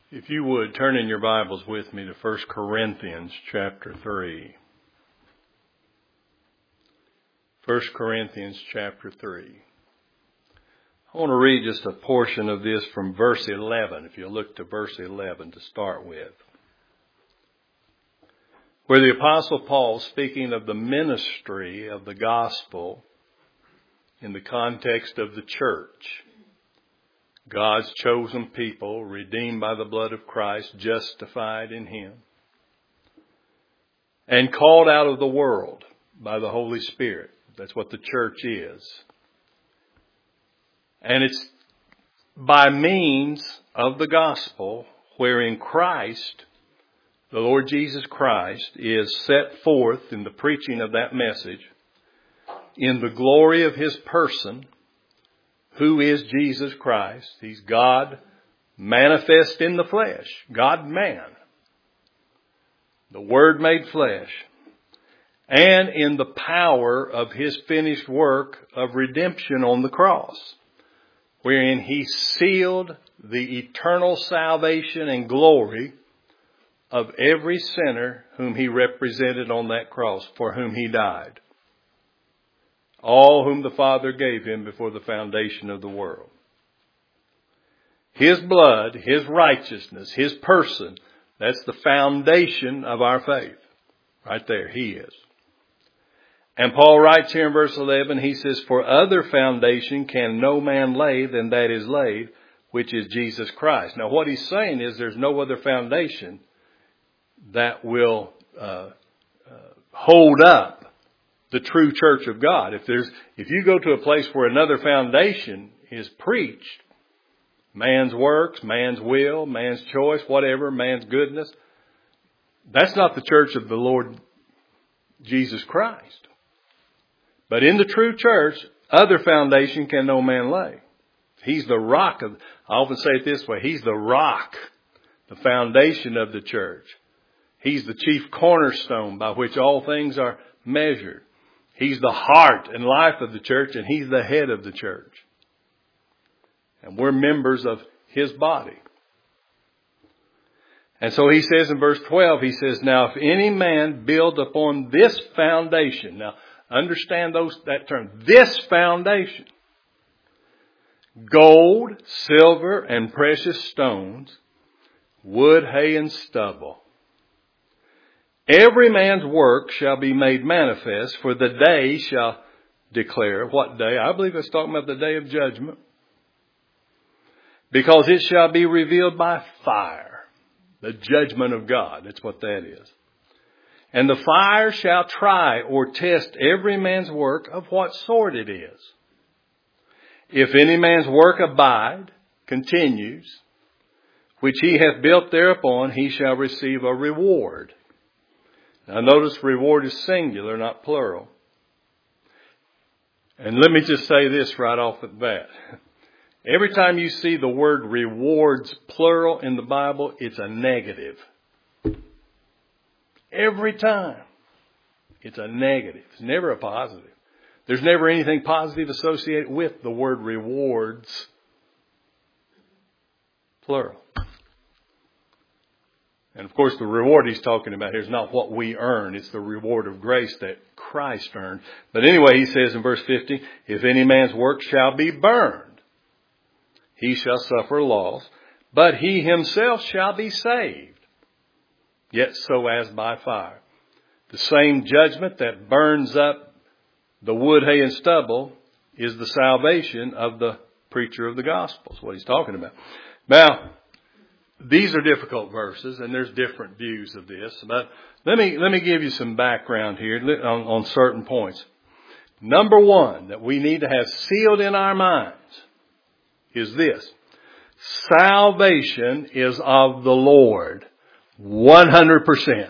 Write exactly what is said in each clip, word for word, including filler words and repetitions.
If you would, turn in your Bibles with me to First Corinthians chapter three. First Corinthians chapter three. I want to read just a portion of this from verse eleven, if you look to verse eleven to start with. Where the Apostle Paul, speaking of the ministry of the gospel in the context of the church, God's chosen people, redeemed by the blood of Christ, justified in Him, and called out of the world by the Holy Spirit. That's what the church is. And it's by means of the gospel wherein Christ, the Lord Jesus Christ, is set forth in the preaching of that message in the glory of His person, who is Jesus Christ. He's God manifest in the flesh. God-man. The Word made flesh. And in the power of His finished work of redemption on the cross, wherein He sealed the eternal salvation and glory of every sinner whom He represented on that cross, for whom He died. All whom the Father gave Him before the foundation of the world. His blood, His righteousness, His person, that's the foundation of our faith. Right there, He is. And Paul writes here in verse eleven, he says, "For other foundation can no man lay than that is laid, which is Jesus Christ." Now what he's saying is there's no other foundation that will uh, uh, hold up the true church of God. If there's, if you go to a place where another foundation is preached, man's works, man's will, man's choice, whatever, man's goodness, that's not the church of the Lord Jesus Christ. But in the true church, other foundation can no man lay. He's the rock of, I often say it this way, He's the rock, the foundation of the church. He's the chief cornerstone by which all things are measured. He's the heart and life of the church, and He's the head of the church. And we're members of His body. And so he says in verse twelve, he says, "Now if any man build upon this foundation," now understand those that term, this foundation, "gold, silver, and precious stones, wood, hay, and stubble. Every man's work shall be made manifest, for the day shall declare." What day? I believe it's talking about the day of judgment. "Because it shall be revealed by fire." The judgment of God. That's what that is. "And the fire shall try or test every man's work of what sort it is. If any man's work abide," continues, "which he hath built thereupon, he shall receive a reward." Now notice reward is singular, not plural. And let me just say this right off the bat. Every time you see the word rewards plural in the Bible, it's a negative. Every time. It's a negative. It's never a positive. There's never anything positive associated with the word rewards plural. And of course, the reward he's talking about here is not what we earn. It's the reward of grace that Christ earned. But anyway, he says in verse fifty, "If any man's work shall be burned, he shall suffer loss, but he himself shall be saved, yet so as by fire." The same judgment that burns up the wood, hay, and stubble is the salvation of the preacher of the gospel. That's what he's talking about. Now, these are difficult verses, and there's different views of this. But let me let me give you some background here on, on certain points. Number one, that we need to have sealed in our minds is this: salvation is of the Lord, one hundred percent.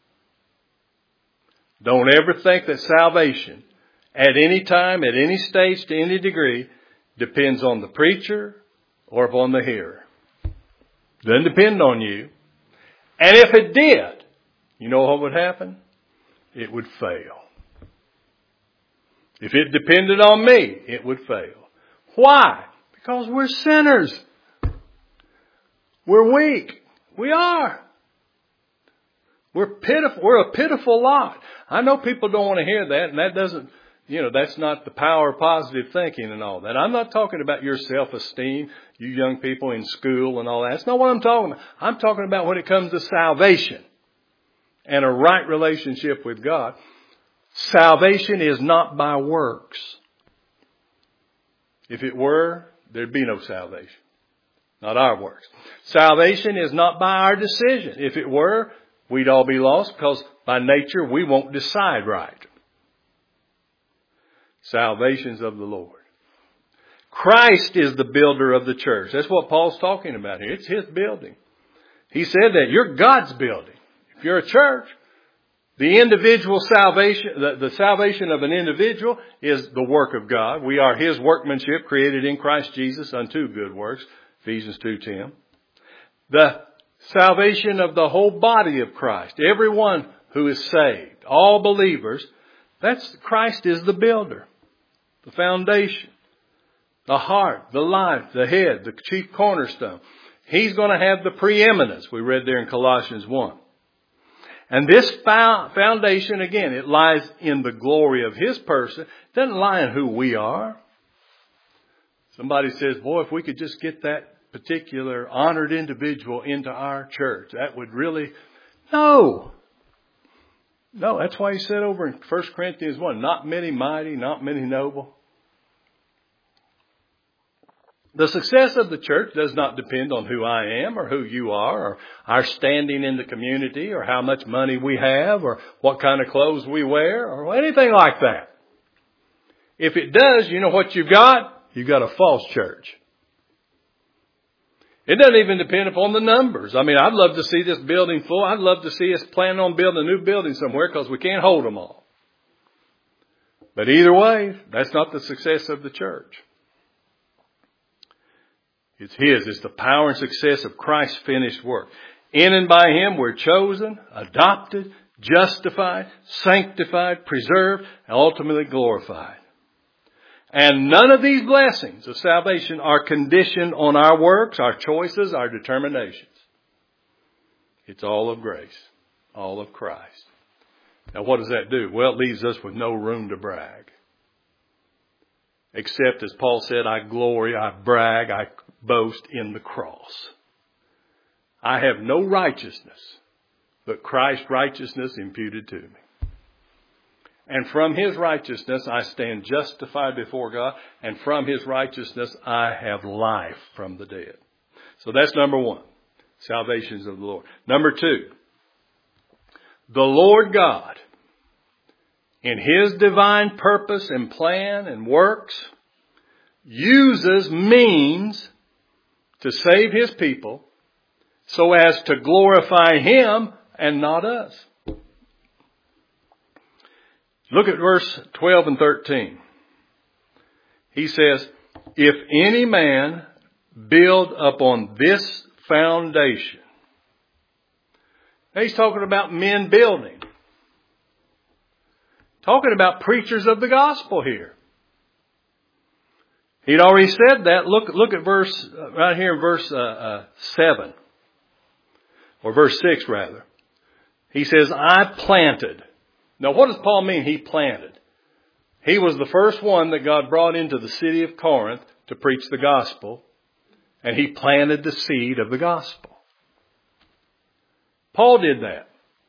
Don't ever think that salvation, at any time, at any stage, to any degree, depends on the preacher or upon the hearer. Doesn't depend on you. And if it did, you know what would happen? It would fail. If it depended on me, it would fail. Why? Because we're sinners. We're weak. We are. We're pitiful. We're a pitiful lot. I know people don't want to hear that, and that doesn't, you know, that's not the power of positive thinking and all that. I'm not talking about your self-esteem, you young people in school and all that. That's not what I'm talking about. I'm talking about when it comes to salvation and a right relationship with God. Salvation is not by works. If it were, there'd be no salvation. Not our works. Salvation is not by our decision. If it were, we'd all be lost because by nature we won't decide right. Salvation's of the Lord. Christ is the builder of the church. That's what Paul's talking about here. It's His building. He said that you're God's building. If you're a church, the individual salvation, the, the salvation of an individual is the work of God. We are His workmanship created in Christ Jesus unto good works. Ephesians two ten. The salvation of the whole body of Christ. Everyone who is saved. All believers. That's Christ is the builder. The foundation. The heart. The life. The head. The chief cornerstone. He's going to have the preeminence. We read there in Colossians one. And this foundation, again, it lies in the glory of His person. It doesn't lie in who we are. Somebody says, boy, if we could just get that particular honored individual into our church, that would really... No. No, that's why he said over in First Corinthians one, not many mighty, not many noble. The success of the church does not depend on who I am or who you are or our standing in the community or how much money we have or what kind of clothes we wear or anything like that. If it does, you know what you've got? You've got a false church. It doesn't even depend upon the numbers. I mean, I'd love to see this building full. I'd love to see us plan on building a new building somewhere because we can't hold them all. But either way, that's not the success of the church. It's His. It's the power and success of Christ's finished work. In and by Him we're chosen, adopted, justified, sanctified, preserved, and ultimately glorified. And none of these blessings of salvation are conditioned on our works, our choices, our determinations. It's all of grace, all of Christ. Now what does that do? Well, it leaves us with no room to brag. Except, as Paul said, I glory, I brag, I boast in the cross. I have no righteousness, but Christ's righteousness imputed to me. And from His righteousness I stand justified before God, and from His righteousness I have life from the dead. So that's number one, salvations of the Lord. Number two, the Lord God, in His divine purpose and plan and works, uses means to save His people so as to glorify Him and not us. Look at verse twelve and thirteen. He says, if any man build upon this foundation. Now he's talking about men building. Talking about preachers of the gospel here. He'd already said that. Look, look at verse, right here in verse uh, uh, seven. Or verse six rather. He says, I planted. Now what does Paul mean he planted? He was the first one that God brought into the city of Corinth to preach the gospel. And he planted the seed of the gospel. Paul did that.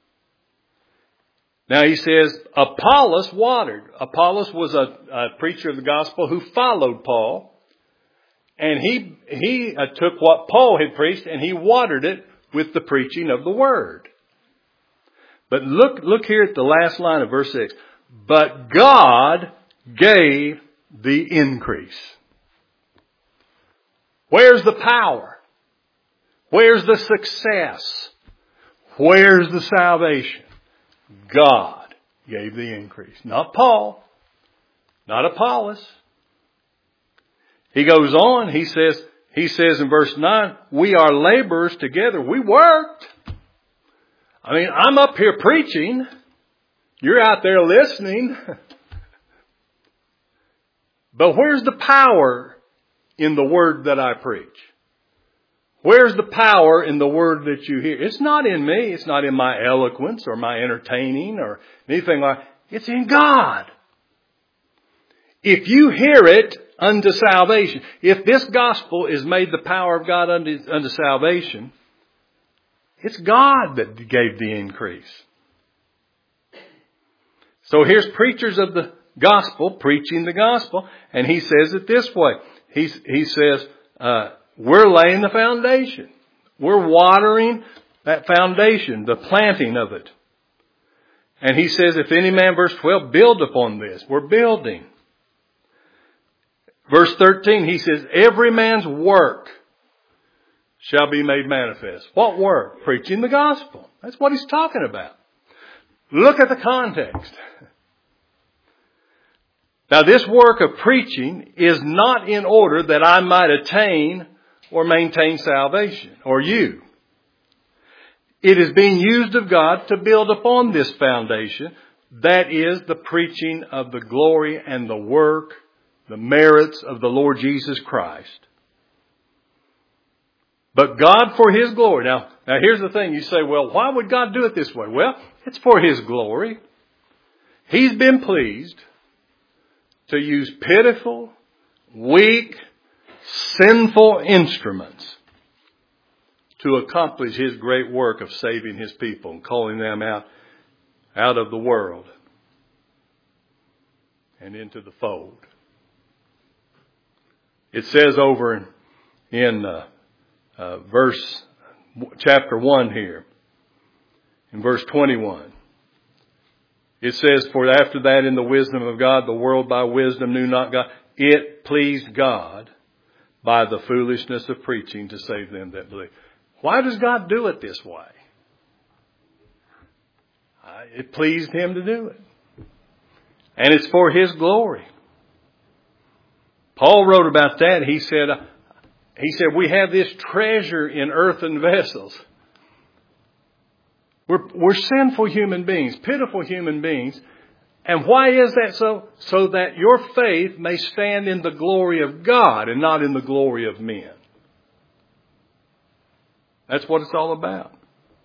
Now he says, Apollos watered. Apollos was a, a preacher of the gospel who followed Paul. And he, he uh, took what Paul had preached and he watered it with the preaching of the word. But look, look here at the last line of verse six. But God gave the increase. Where's the power? Where's the success? Where's the salvation? God gave the increase. Not Paul. Not Apollos. He goes on. He says, he says in verse nine, we are laborers together. We worked. I mean, I'm up here preaching. You're out there listening. But where's the power in the word that I preach? Where's the power in the word that you hear? It's not in me. It's not in my eloquence or my entertaining or anything like that. It's in God. If you hear it unto salvation, if this gospel is made the power of God unto, unto salvation, it's God that gave the increase. So here's preachers of the gospel preaching the gospel, and he says it this way. He, he says, uh, we're laying the foundation. We're watering that foundation, the planting of it. And he says, if any man, verse twelve, build upon this. We're building. Verse thirteen, he says, every man's work shall be made manifest. What work? Preaching the gospel. That's what he's talking about. Look at the context. Now, this work of preaching is not in order that I might attain or maintain salvation, or you. It is being used of God to build upon this foundation. That is the preaching of the glory and the work, the merits of the Lord Jesus Christ. But God for His glory. Now, now here's the thing. You say, well, why would God do it this way? Well, it's for His glory. He's been pleased to use pitiful, weak, sinful instruments to accomplish His great work of saving His people and calling them out, out of the world and into the fold. It says over in, in uh, uh, verse, chapter one here, in verse twenty-one, it says, for after that in the wisdom of God, the world by wisdom knew not God. It pleased God by the foolishness of preaching to save them that believe. Why does God do it this way? It pleased Him to do it. And it's for His glory. Paul wrote about that. He said, he said, we have this treasure in earthen vessels. We're, we're sinful human beings, pitiful human beings. And why is that so? So that your faith may stand in the glory of God and not in the glory of men. That's what it's all about.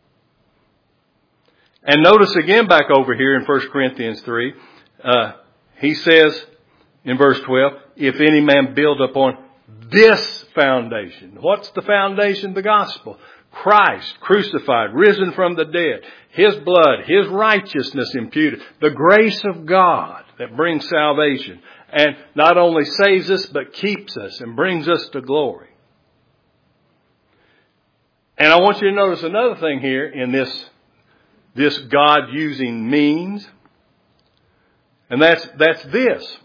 And notice again back over here in First Corinthians three, uh, he says in verse twelve, if any man build upon this foundation. What's the foundation? The gospel. Christ crucified, risen from the dead, His blood, His righteousness imputed, the grace of God that brings salvation and not only saves us but keeps us and brings us to glory. And I want you to notice another thing here in this, this God using means, and that's, that's this.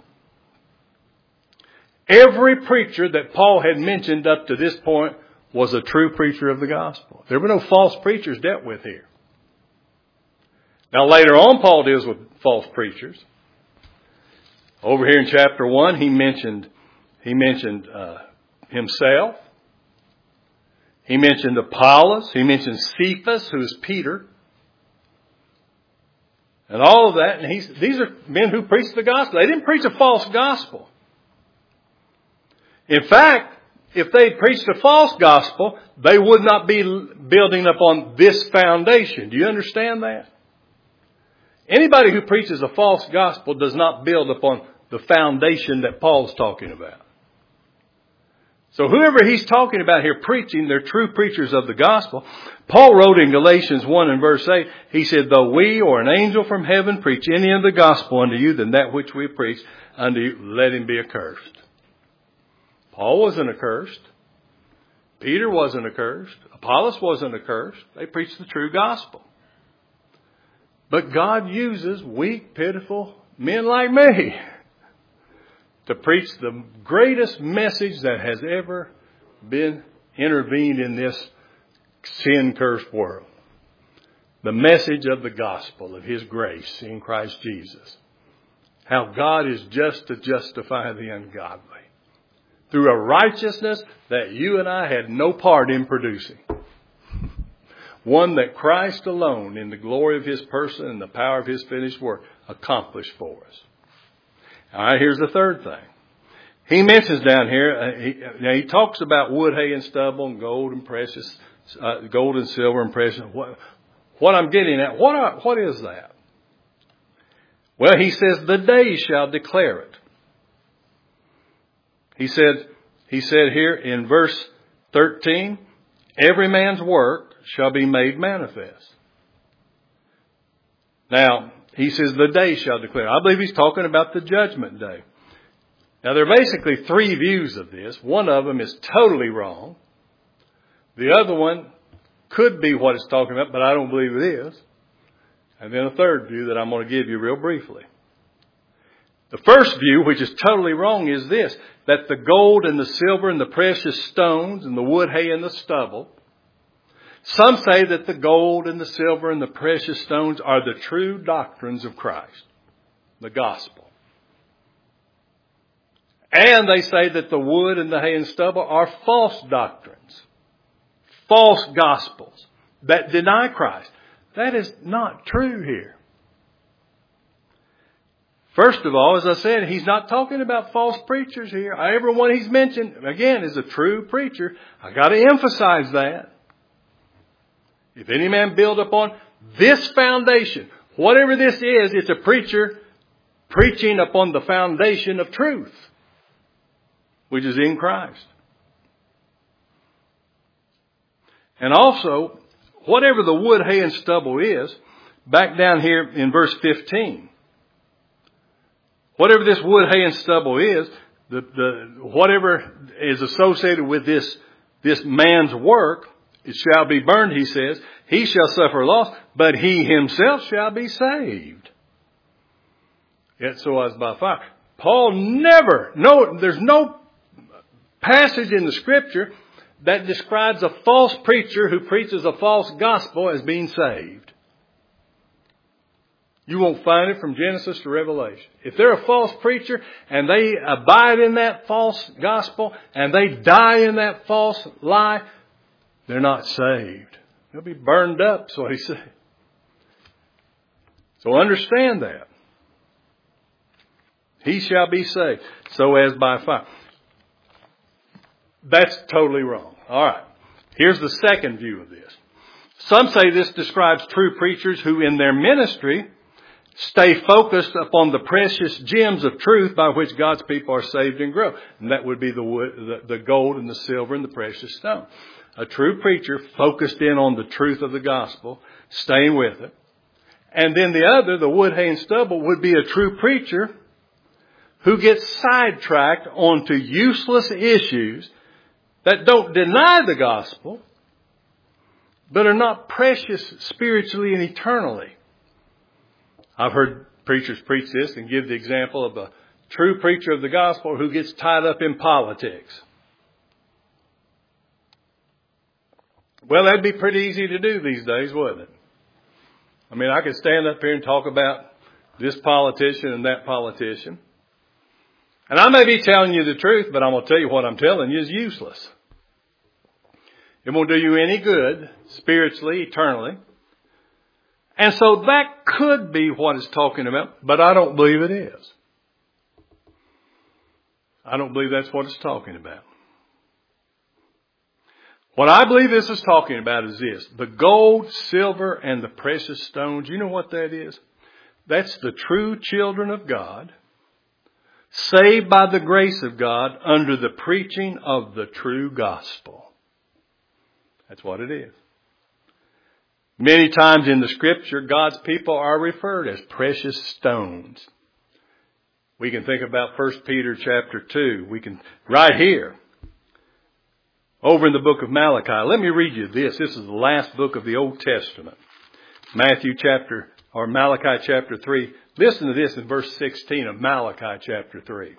Every preacher that Paul had mentioned up to this point was a true preacher of the gospel. There were no false preachers dealt with here. Now later on, Paul deals with false preachers. Over here in chapter one, he mentioned, he mentioned uh, himself. He mentioned Apollos. He mentioned Cephas, who is Peter. And all of that. And he's, these are men who preached the gospel. They didn't preach a false gospel. In fact, if they preached a false gospel, they would not be building upon this foundation. Do you understand that? Anybody who preaches a false gospel does not build upon the foundation that Paul's talking about. So whoever he's talking about here preaching, they're true preachers of the gospel. Paul wrote in Galatians one and verse eight, he said, though we or an angel from heaven preach any of the gospel unto you than that which we preach unto you, let him be accursed. Paul wasn't accursed. Peter wasn't accursed. Apollos wasn't accursed. They preached the true gospel. But God uses weak, pitiful men like me to preach the greatest message that has ever been intervened in this sin-cursed world. The message of the gospel of His grace in Christ Jesus. How God is just to justify the ungodly through a righteousness that you and I had no part in producing. One that Christ alone, in the glory of His person and the power of His finished work, accomplished for us. All right, here's the third thing. he mentions down here, uh, he, now he talks about wood, hay, and stubble, and gold and precious, uh, gold and silver and precious. What, what I'm getting at, what are, what is that? Well, he says, the day shall declare it. He said, he said here in verse thirteen, every man's work shall be made manifest. Now, he says the day shall declare. I believe he's talking about the judgment day. Now, there are basically three views of this. One of them is totally wrong. The other one could be what it's talking about, but I don't believe it is. And then a third view that I'm going to give you real briefly. The first view, which is totally wrong, is this, that the gold and the silver and the precious stones and the wood, hay, and the stubble, some say that the gold and the silver and the precious stones are the true doctrines of Christ, the gospel. And they say that the wood and the hay and stubble are false doctrines, false gospels that deny Christ. That is not true here. First of all, as I said, he's not talking about false preachers here. Everyone he's mentioned, again, is a true preacher. I got to emphasize that. If any man build upon this foundation, whatever this is, it's a preacher preaching upon the foundation of truth, which is in Christ. And also, whatever the wood, hay, and stubble is, back down here in verse fifteen, whatever this wood, hay, and stubble is, the, the whatever is associated with this, this man's work, it shall be burned, he says. He shall suffer loss, but he himself shall be saved. Yet so as by fire. Paul never, no, there's no passage in the Scripture that describes a false preacher who preaches a false gospel as being saved. You won't find it from Genesis to Revelation. If they're a false preacher and they abide in that false gospel and they die in that false lie, they're not saved. They'll be burned up, so he said. So understand that. He shall be saved, so as by fire. That's totally wrong. All right. Here's the second view of this. Some say this describes true preachers who in their ministry stay focused upon the precious gems of truth by which God's people are saved and grow. And that would be the wood, the, the gold and the silver and the precious stone. A true preacher focused in on the truth of the gospel, staying with it. And then the other, the wood, hay, and stubble, would be a true preacher who gets sidetracked onto useless issues that don't deny the gospel, but are not precious spiritually and eternally. I've heard preachers preach this and give the example of a true preacher of the gospel who gets tied up in politics. Well, that'd be pretty easy to do these days, wouldn't it? I mean, I could stand up here and talk about this politician and that politician. And I may be telling you the truth, but I'm going to tell you what I'm telling you is useless. It won't do you any good spiritually, eternally. And so that could be what it's talking about, but I don't believe it is. I don't believe that's what it's talking about. What I believe this is talking about is this. The gold, silver, and the precious stones, you know what that is? That's the true children of God, saved by the grace of God under the preaching of the true gospel. That's what it is. Many times in the Scripture, God's people are referred as precious stones. We can think about First Peter chapter two. We can, right here, over in the book of Malachi. Let me read you this. This is the last book of the Old Testament. Matthew chapter, or Malachi chapter three. Listen to this in verse sixteen of Malachi chapter three.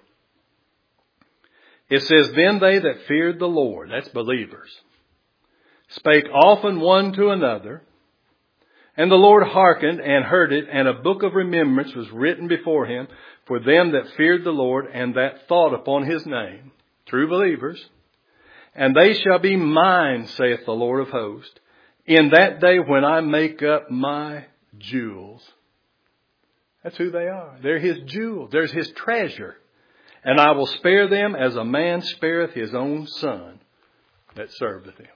It says, Then they that feared the Lord, that's believers, spake often one to another, and the Lord hearkened and heard it, and a book of remembrance was written before him for them that feared the Lord and that thought upon his name. True believers. And they shall be mine, saith the Lord of hosts, in that day when I make up my jewels. That's who they are. They're his jewels. There's his treasure. and I will spare them as a man spareth his own son that serveth him.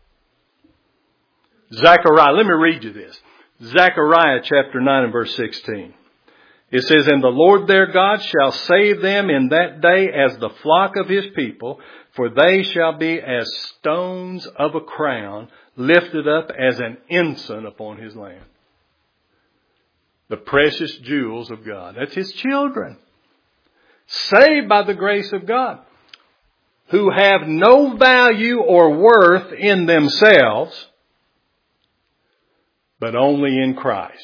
Zechariah, let me read you this. Zechariah chapter nine and verse sixteen. It says, and the Lord their God shall save them in that day as the flock of his people, for they shall be as stones of a crown, lifted up as an ensign upon his land. The precious jewels of God. That's his children. Saved by the grace of God. Who have no value or worth in themselves, but only in Christ.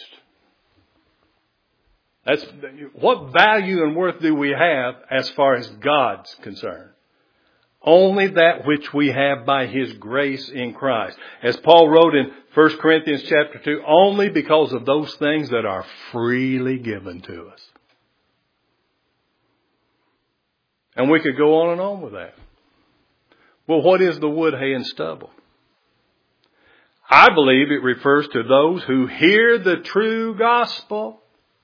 That's what value and worth do we have as far as God's concerned? Only that which we have by his grace in Christ. As Paul wrote in First Corinthians chapter two, only because of those things that are freely given to us. And we could go on and on with that. Well, what is the wood, hay, and stubble? I believe it refers to those who hear the true gospel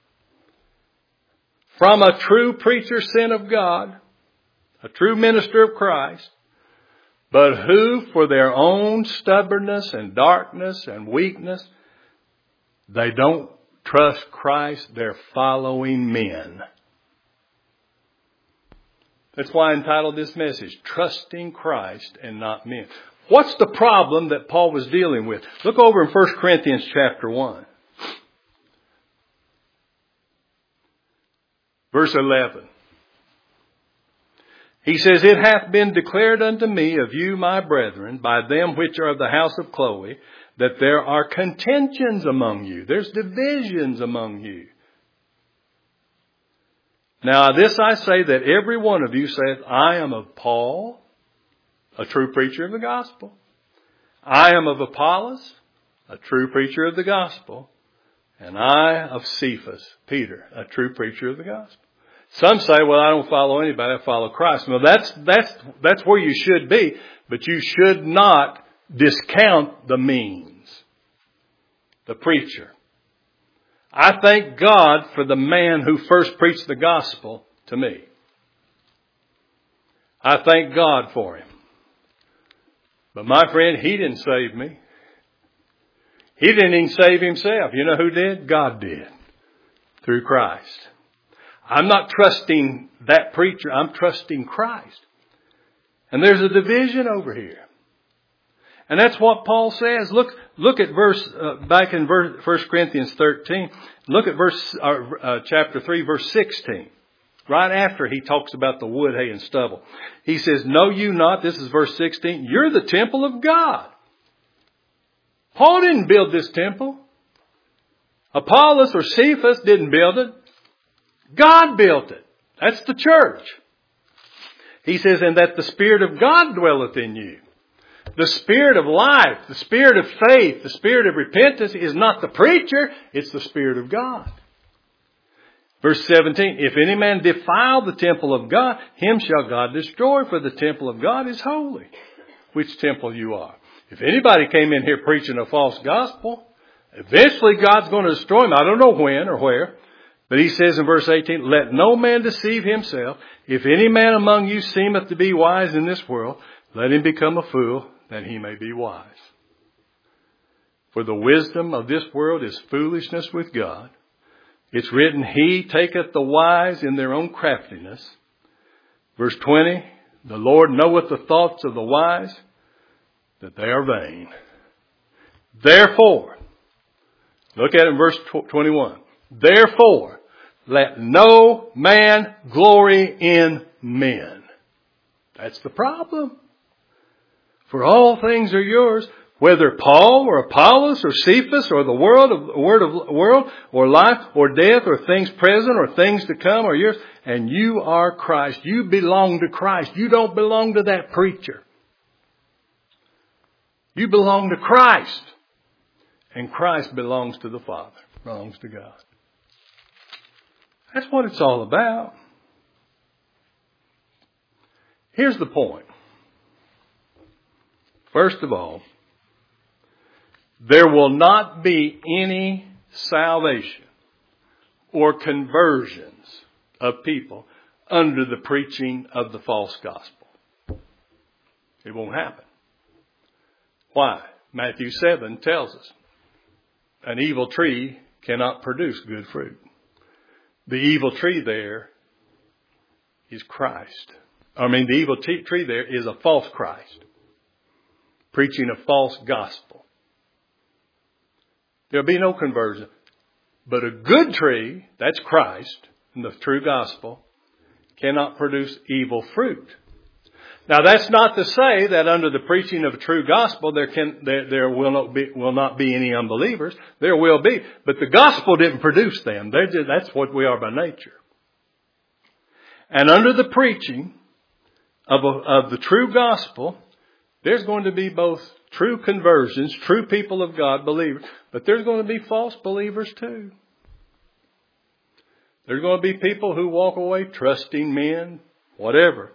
from a true preacher sent of God, a true minister of Christ, but who for their own stubbornness and darkness and weakness, they don't trust Christ, they're following men. That's why I entitled this message, Trusting Christ and Not Men. What's the problem that Paul was dealing with? Look over in First Corinthians chapter one. Verse eleven. He says, it hath been declared unto me of you, my brethren, by them which are of the house of Chloe, that there are contentions among you. There's divisions among you. Now this I say, that every one of you saith, I am of Paul, a true preacher of the gospel. I am of Apollos, a true preacher of the gospel. And I of Cephas, Peter, a true preacher of the gospel. Some say, well, I don't follow anybody, I follow Christ. Well, that's, that's, that's where you should be, but you should not discount the means. The preacher. I thank God for the man who first preached the gospel to me. I thank God for him. But my friend, he didn't save me. He didn't even save himself. You know who did? God did. Through Christ. I'm not trusting that preacher. I'm trusting Christ. And there's a division over here. And that's what Paul says. Look, look at verse, uh, back in verse, First Corinthians thirteen. Look at verse, uh, uh, chapter three, verse sixteen. Right after he talks about the wood, hay, and stubble. He says, know you not, this is verse sixteen, you're the temple of God. Paul didn't build this temple. Apollos or Cephas didn't build it. God built it. That's the church. He says, and that the Spirit of God dwelleth in you. The Spirit of life, the Spirit of faith, the Spirit of repentance is not the preacher, it's the Spirit of God. Verse seventeen, if any man defile the temple of God, him shall God destroy, for the temple of God is holy. Which temple you are. If anybody came in here preaching a false gospel, eventually God's going to destroy him. I don't know when or where. But he says in verse eighteen, let no man deceive himself. If any man among you seemeth to be wise in this world, let him become a fool, that he may be wise. For the wisdom of this world is foolishness with God. It's written, he taketh the wise in their own craftiness. Verse twenty, the Lord knoweth the thoughts of the wise, that they are vain. Therefore, look at it in verse twenty-one. Therefore, let no man glory in men. That's the problem. For all things are yours, whether Paul or Apollos or Cephas or the world of word of world or life or death or things present or things to come are yours, and you are Christ. You belong to Christ. You don't belong to that preacher. You belong to Christ. And Christ belongs to the Father. Belongs to God. That's what it's all about. Here's the point. First of all, there will not be any salvation or conversions of people under the preaching of the false gospel. It won't happen. Why? Matthew seven tells us an evil tree cannot produce good fruit. The evil tree there is Christ. I mean, the evil t- tree there is a false Christ, preaching a false gospel. There'll be no conversion. But a good tree, that's Christ and the true gospel, cannot produce evil fruit. Now, that's not to say that under the preaching of a true gospel there can there, there will not be will not be any unbelievers. There will be, but the gospel didn't produce them. They're just, that's what we are by nature. And under the preaching of a, of the true gospel, there's going to be both true conversions, true people of God, believers, but there's going to be false believers too. There's going to be people who walk away trusting men, whatever.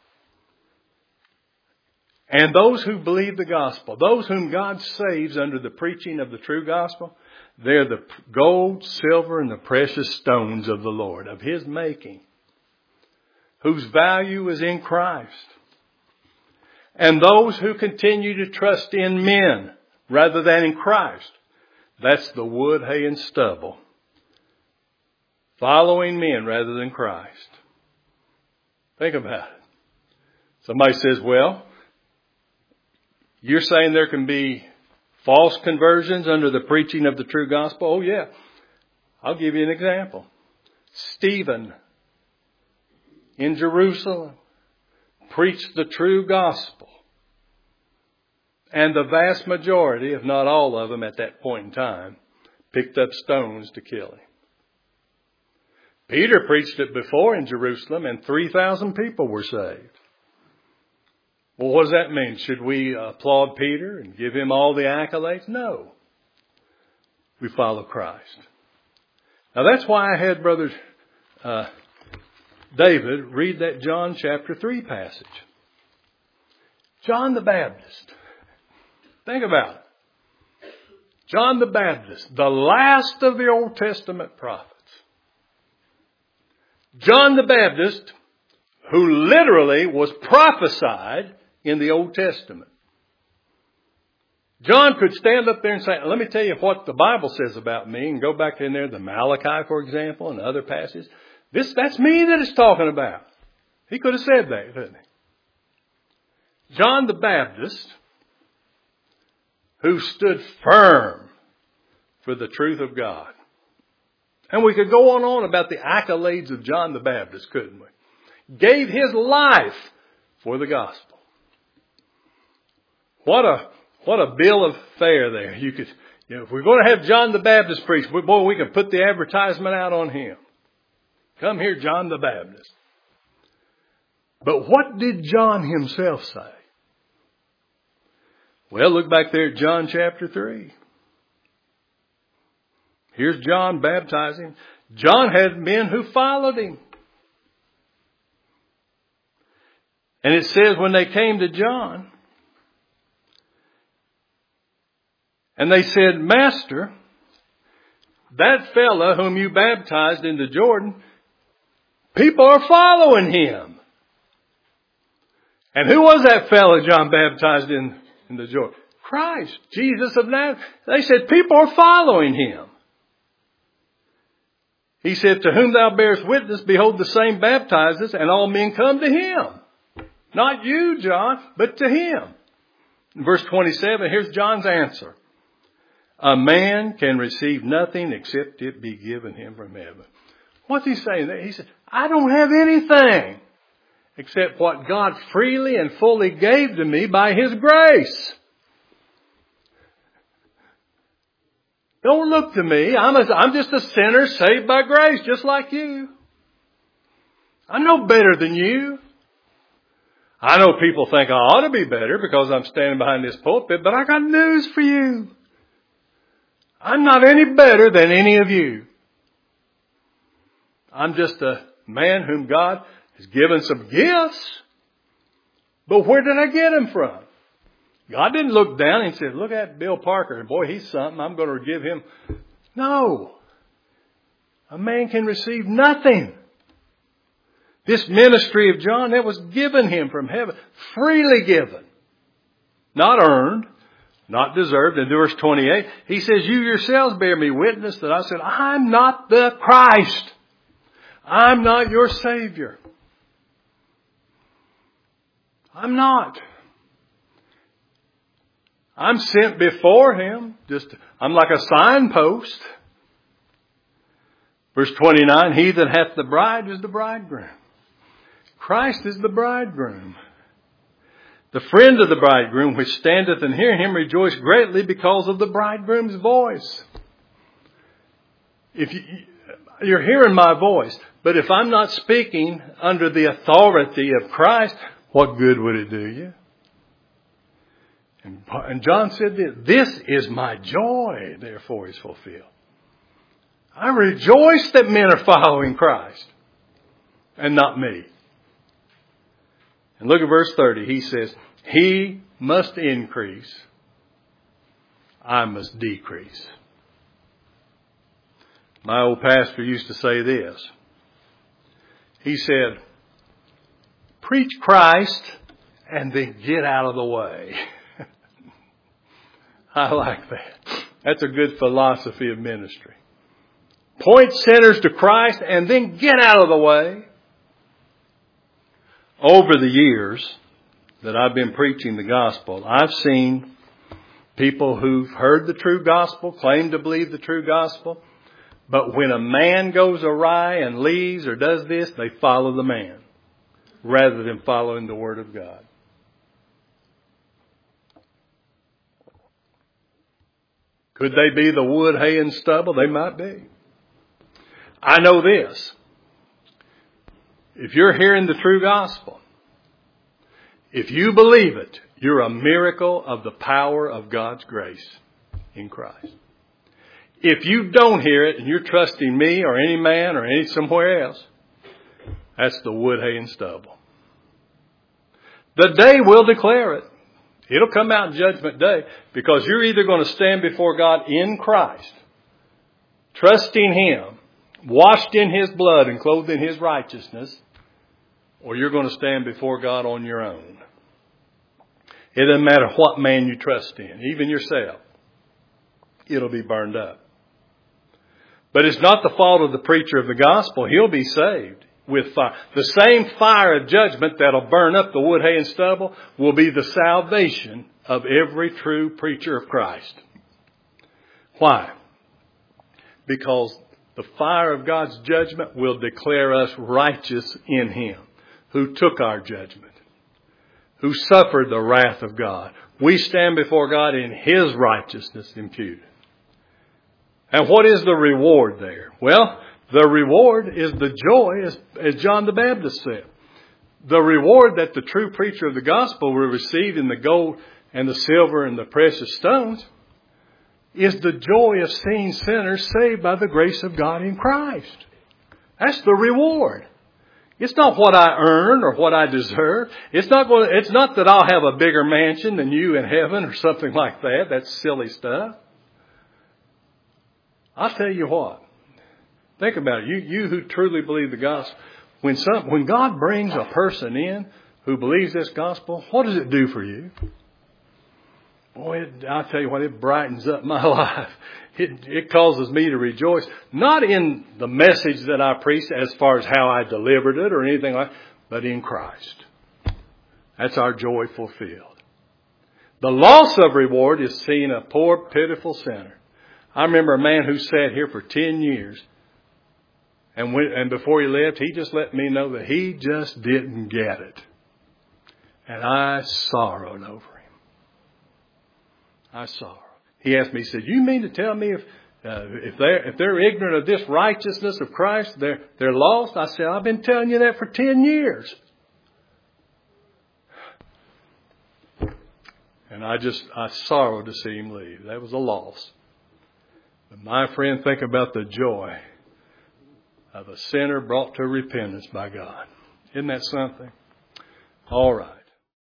And those who believe the gospel, those whom God saves under the preaching of the true gospel, they're the gold, silver, and the precious stones of the Lord, of His making, whose value is in Christ. And those who continue to trust in men rather than in Christ, that's the wood, hay, and stubble. Following men rather than Christ. Think about it. Somebody says, well, you're saying there can be false conversions under the preaching of the true gospel? Oh, yeah. I'll give you an example. Stephen in Jerusalem preached the true gospel. And the vast majority, if not all of them at that point in time, picked up stones to kill him. Peter preached it before in Jerusalem and three thousand people were saved. Well, what does that mean? Should we applaud Peter and give him all the accolades? No. We follow Christ. Now that's why I had Brother uh, David read that John chapter three passage. John the Baptist. Think about it. John the Baptist, the last of the Old Testament prophets. John the Baptist, who literally was prophesied in the Old Testament. John could stand up there and say, let me tell you what the Bible says about me, and go back in there, the Malachi, for example, and other passages. This, that's me that it's talking about. He could have said that, couldn't he? John the Baptist, who stood firm for the truth of God. And we could go on and on about the accolades of John the Baptist, couldn't we? Gave his life for the gospel. What a what a bill of fare there. You could, you know, if we're going to have John the Baptist preach, boy, we can put the advertisement out on him. Come here, John the Baptist. But what did John himself say? Well, look back there at John chapter three. Here's John baptizing. John had men who followed him. And it says when they came to John, and they said, Master, that fella whom you baptized into Jordan, people are following him. And who was that fella John baptized in, in the Jordan? Christ, Jesus of Nazareth. They said, people are following him. He said, to whom thou bearest witness, behold, the same baptizes, and all men come to him. Not you, John, but to him. In verse twenty-seven, here's John's answer. A man can receive nothing except it be given him from heaven. What's he saying there? He said, I don't have anything except what God freely and fully gave to me by His grace. Don't look to me. I'm, a, I'm just a sinner saved by grace, just like you. I'm no better than you. I know people think I ought to be better because I'm standing behind this pulpit, but I got news for you. I'm not any better than any of you. I'm just a man whom God has given some gifts. But where did I get them from? God didn't look down and say, look at Bill Parker. Boy, he's something. I'm going to give him. No. A man can receive nothing This ministry of John, that was given him from heaven, freely given, not earned, not deserved. In verse twenty-eight, he says, you yourselves bear me witness that I said, I'm not the Christ. I'm not your Savior. I'm not. I'm sent before him. Just, I'm like a signpost. Verse twenty-nine, he that hath the bride is the bridegroom. Christ is the bridegroom. The friend of the bridegroom which standeth and hear him rejoice greatly because of the bridegroom's voice. If you, you're hearing my voice, but if I'm not speaking under the authority of Christ, what good would it do you? And, and John said this, this is my joy, therefore is fulfilled. I rejoice that men are following Christ and not me. And look at verse thirty. He says, he must increase. I must decrease. My old pastor used to say this. He said, preach Christ and then get out of the way. I like that. That's a good philosophy of ministry. Point sinners to Christ and then get out of the way. Over the years that I've been preaching the gospel, I've seen people who've heard the true gospel, claim to believe the true gospel, but when a man goes awry and leaves or does this, they follow the man rather than following the Word of God. Could they be the wood, hay, and stubble? They might be. I know this. If you're hearing the true gospel, if you believe it, you're a miracle of the power of God's grace in Christ. If you don't hear it and you're trusting me or any man or any somewhere else, that's the wood, hay, and stubble. The day will declare it. It'll come out in Judgment Day because you're either going to stand before God in Christ, trusting Him, washed in His blood and clothed in His righteousness, or you're going to stand before God on your own. It doesn't matter what man you trust in, even yourself. It'll be burned up. But it's not the fault of the preacher of the gospel. He'll be saved with fire. The same fire of judgment that'll burn up the wood, hay, and stubble will be the salvation of every true preacher of Christ. Why? Because the fire of God's judgment will declare us righteous in Him, who took our judgment, who suffered the wrath of God. We stand before God in His righteousness imputed. And what is the reward there? Well, the reward is the joy, as, as John the Baptist said. The reward that the true preacher of the gospel will receive in the gold and the silver and the precious stones is the joy of seeing sinners saved by the grace of God in Christ. That's the reward. It's not what I earn or what I deserve. It's not going to, it's not that I'll have a bigger mansion than you in heaven or something like that. That's silly stuff. I'll tell you what. Think about it. You, you who truly believe the gospel. When some, when God brings a person in who believes this gospel, what does it do for you? Boy, it, I'll tell you what, it brightens up my life. It, it causes me to rejoice. Not in the message that I preached as far as how I delivered it or anything like that, but in Christ. That's our joy fulfilled. The loss of reward is seeing a poor, pitiful sinner. I remember a man who sat here for ten years. And when, and before he left, he just let me know that he just didn't get it. And I sorrowed over him. I sorrowed. He asked me, he said, you mean to tell me if uh, if they're if they're ignorant of this righteousness of Christ, they're they're lost? I said, I've been telling you that for ten years. And I just I sorrowed to see him leave. That was a loss. But my friend, think about the joy of a sinner brought to repentance by God. Isn't that something? All right.